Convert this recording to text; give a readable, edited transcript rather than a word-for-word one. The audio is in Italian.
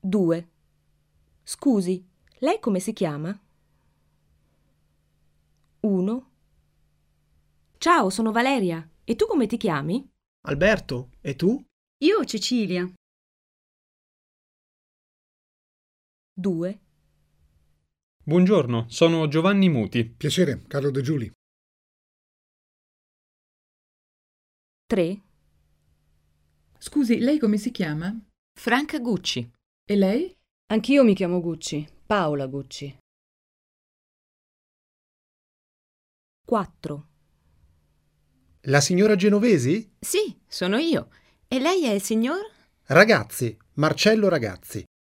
2. Scusi, lei come si chiama? 1. Ciao, sono Valeria. E tu come ti chiami? Alberto, e tu? Io Cecilia. 2. Buongiorno, sono Giovanni Muti. Piacere, Carlo De Giuli. 3. Scusi, lei come si chiama? Franca Gucci. E lei? Anch'io mi chiamo Gucci, Paola Gucci. 4. La signora Genovesi? Sì, sono io. E lei è il signor? Ragazzi, Marcello Ragazzi.